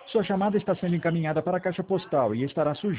Sua chamada está sendo encaminhada para a caixa postal e estará sujeita